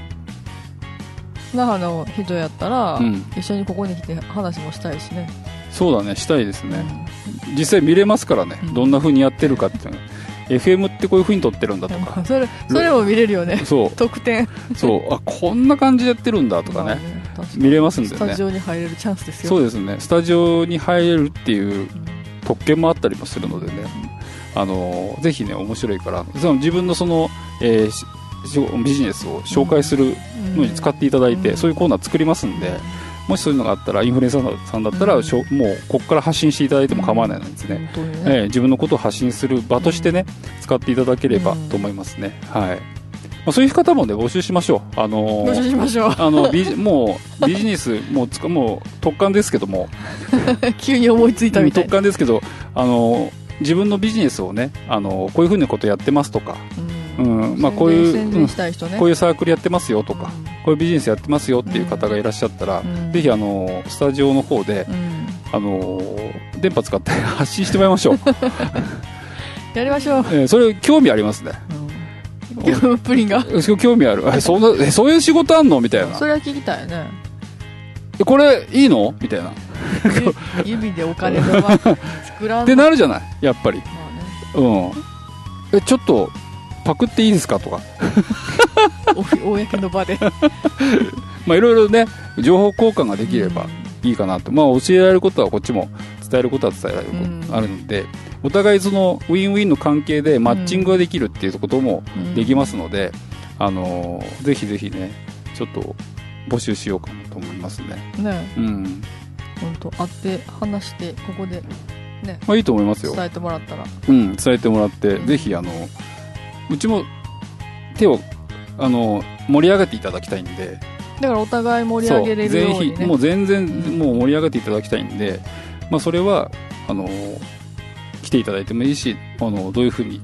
Speaker 2: 那覇の人やったら、一緒にここに来て話もしたいしね。
Speaker 3: そうだね、したいですね。実際見れますからね、どんな風にやってるかっていうの。FM ってこういう風に撮ってるんだとか、
Speaker 2: それも見れるよね。
Speaker 3: そう
Speaker 2: 特典。
Speaker 3: そうこんな感じでやってるんだとかね、見れますんでね。
Speaker 2: スタジオに入れるチャンスですよ。
Speaker 3: そうですね、スタジオに入れるっていう特権もあったりもするのでね、ぜひね、面白いから自分のビジネスを紹介するのに使っていただいて、そういうコーナー作りますんで、もしそういうのがあったら、インフルエンサーさんだったら、もうここから発信していただいても構わないのですね。自分のことを発信する場としてね、使っていただければと思いますね。そういう方もね、募集しましょう。
Speaker 2: 募集しましょ
Speaker 3: う。もうビジネスもう特感ですけども
Speaker 2: 急に思いついたみたいな。
Speaker 3: 特感ですけど、自分のビジネスをね、こういうふうなことやってますとか、こういう
Speaker 2: 宣伝したい人ね、
Speaker 3: こういうサークルやってますよとか、こういうビジネスやってますよっていう方がいらっしゃったら、ぜひスタジオの方で、電波使って発信してもらいましょう
Speaker 2: やりましょう。
Speaker 3: それ興味ありますね。
Speaker 2: プリンが
Speaker 3: 興味ある。そういう仕事あんのみたいな。
Speaker 2: それは聞きたいね。
Speaker 3: これいいのみたいな
Speaker 2: 指でお金の作らん
Speaker 3: ってなるじゃない、やっぱり。ちょっとパクっていいですかとか
Speaker 2: 公の場で
Speaker 3: いろいろね、情報交換ができればいいかなと。教えられることはこっちも伝えることは伝えられることあるので、お互いウィンウィンの関係でマッチングができるっていうこともできますので、ぜひぜひね、ちょっと募集しようかなと思いますね。
Speaker 2: 本当会って話してここでね、
Speaker 3: いいと思いますよ。
Speaker 2: 伝えてもらったら、
Speaker 3: 伝えてもらって、ぜひうちも手を盛り上げていただきたいんで、
Speaker 2: だからお互い盛り上げれるようにね、
Speaker 3: もう全然もう盛り上げていただきたいんで、それは来ていただいてもいいし、どういうふうに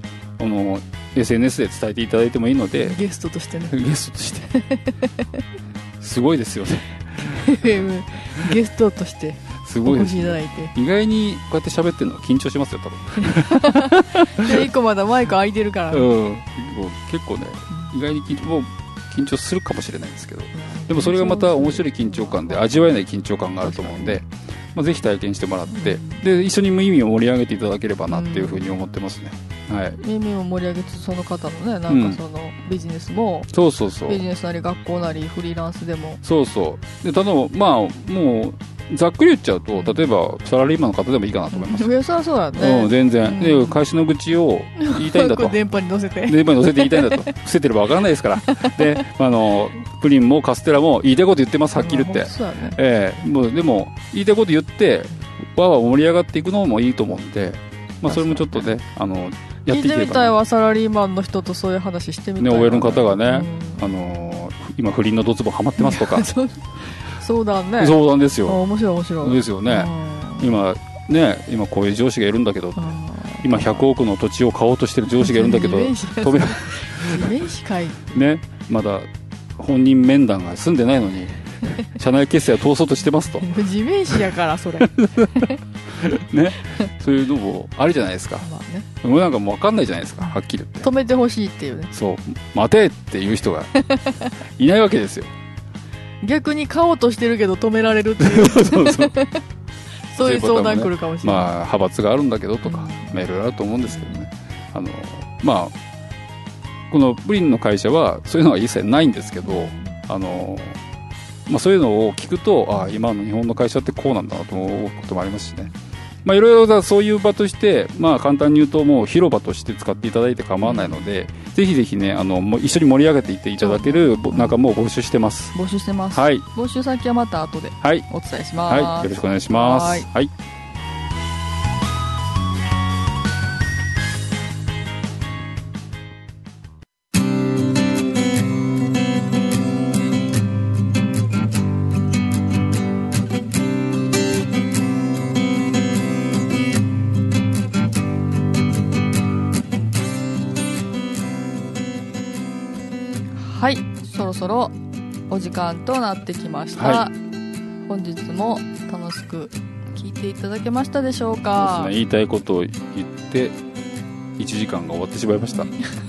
Speaker 3: SNS で伝えていただいてもいいので、
Speaker 2: ゲストとしてね、
Speaker 3: ゲストとしてすごいですよね
Speaker 2: ゲストとしてお越しいただいて、
Speaker 3: 意外にこうやって喋ってるの緊張しますよ、多分
Speaker 2: 1個まだマイク開いてるから、
Speaker 3: 結構ね、意外に緊張するかもしれないんですけど、でもそれがまた面白い緊張感で、味わえない緊張感があると思うんで、ぜひ体験してもらって、で一緒に無意味を盛り上げていただければなっていうふうに思ってますね。
Speaker 2: 耳を盛り上げつつ、その方のね、なんかビジネスも、ビジネスなり学校なりフリーランスでも、
Speaker 3: で、ただもうざっくり言っちゃうと、例えばサラリーマンの方でもいいかなと思います。
Speaker 2: そりゃそうだね。
Speaker 3: 全然。で、会社の愚痴を言いたいんだと。
Speaker 2: 電波に乗せて
Speaker 3: 言いたいんだと。伏せてれば分からないですから。で、プリンもカステラも言いたいこと言ってます、はっきり言って。
Speaker 2: そうだね。
Speaker 3: でも言いたいこと言って、 わわ盛り上がっていくのもいいと思うんで、まあ、それもちょっとねやっていければ、
Speaker 2: 聞いてみたいわ、サラリーマンの人とそういう話してみたい
Speaker 3: ね、
Speaker 2: な、
Speaker 3: OL の方がね、
Speaker 2: うん、
Speaker 3: 今不倫のドツボハマってますとか
Speaker 2: 相談ね、
Speaker 3: 相談ですよ。
Speaker 2: 面白い面白い
Speaker 3: ですよね、
Speaker 2: うん、
Speaker 3: 今こういう上司がいるんだけど、今100億の土地を買おうとしてる上司がいるんだけど止め
Speaker 2: 地面師かい
Speaker 3: ね、まだ本人面談が済んでないのに社内決済を通そうとしてますと
Speaker 2: 地面師やからそれ
Speaker 3: ね、そういうのもあるじゃないですか、
Speaker 2: まあね、
Speaker 3: もうなんかもう分かんないじゃないですか、はっきり言って
Speaker 2: 止めてほしいっていうね、
Speaker 3: そう待てっていう人がいないわけですよ
Speaker 2: 逆に買おうとしてるけど止められるっていうそういう相談来るかもしれない、
Speaker 3: まあ、派閥があるんだけどとか、いろいろあると思うんですけどね、まあ、このプリンの会社はそういうのは一切ないんですけど、まあ、そういうのを聞くと、今の日本の会社ってこうなんだなと思うこともありますしね、まあ、いろいろそういう場として、まあ、簡単に言うともう広場として使っていただいて構わないので、ぜひぜひねもう一緒に盛り上げていっていただける仲間を募集してます。
Speaker 2: 募集してます、
Speaker 3: はい、
Speaker 2: 募集先はまた後でお伝えします、
Speaker 3: はい、よろしくお願いします。はい、
Speaker 2: はい、そろそろお時間となってきました、はい、本日も楽しく聞いていただけましたでしょうか。
Speaker 3: そうですね、言いたいことを言って1時間が終わってしまいました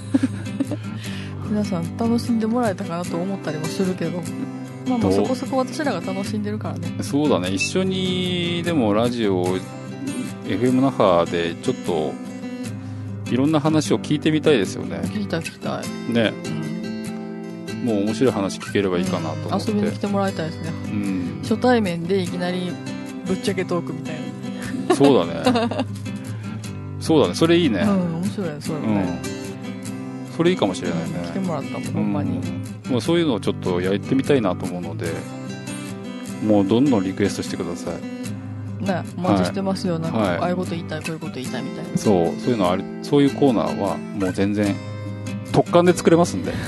Speaker 2: 皆さん楽しんでもらえたかなと思ったりもするけど、まあ、もうそこそこ私らが楽しんでるからね。
Speaker 3: そうだね、一緒にでもラジオ FM 那覇でちょっといろんな話を聞いてみたいですよね。
Speaker 2: 聞きたい
Speaker 3: ね、もう面白い話聞ければいいかなと思って、
Speaker 2: 遊びに来てもらいたいですね、初対面でいきなりぶっちゃけトークみたいな。
Speaker 3: そうだねそうだね、それいいね、
Speaker 2: 面白いね、それもね、
Speaker 3: それいいかもしれないね。
Speaker 2: 来てもらったもん、ほんまに
Speaker 3: もうそういうのをちょっとやってみたいなと思うので、もうどんどんリクエストしてください
Speaker 2: ね、お待ちしてますよ、なんかああいうこと言いたい、こういうこと言いたいみたいな、
Speaker 3: そういうのそういうコーナーはもう全然特感で作れますんで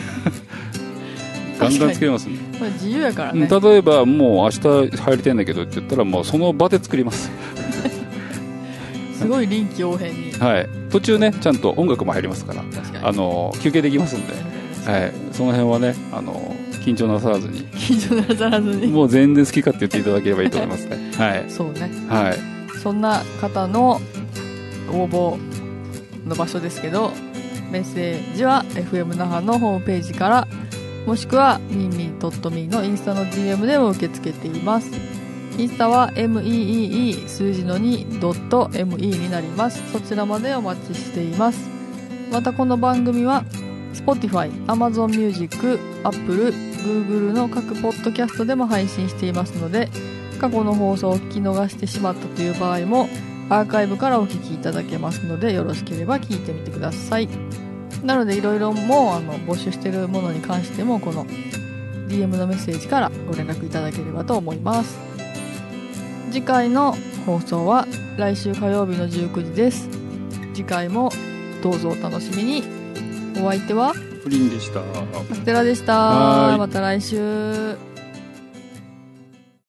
Speaker 3: ガンガン作れますんで、
Speaker 2: これ自由やからね。
Speaker 3: 例えばもう明日入りたいんだけどって言ったらもうその場で作ります
Speaker 2: すごい臨機応変に、
Speaker 3: はい、途中ねちゃんと音楽も入りますから、休憩できますんで、はい、その辺はね緊張なさらずにもう全然好き勝手言っていただければいいと思いますねはい、
Speaker 2: そうね、
Speaker 3: はい、
Speaker 2: そんな方の応募の場所ですけど、メッセージは FM 那覇のホームページから、もしくはみんみん .me のインスタの DM でも受け付けています。インスタは meee 数字の 2.me になります。そちらまでお待ちしています。またこの番組は Spotify、Amazon Music、Apple、Google の各ポッドキャストでも配信していますので、過去の放送を聞き逃してしまったという場合もアーカイブからお聞きいただけますので、よろしければ聞いてみてください。なのでいろいろも募集しているものに関してもこの DM のメッセージからご連絡いただければと思います。次回の放送は来週火曜日の19時です。次回もどうぞお楽しみに。お相手は
Speaker 3: プリンでした。
Speaker 2: ステラでした。また来週。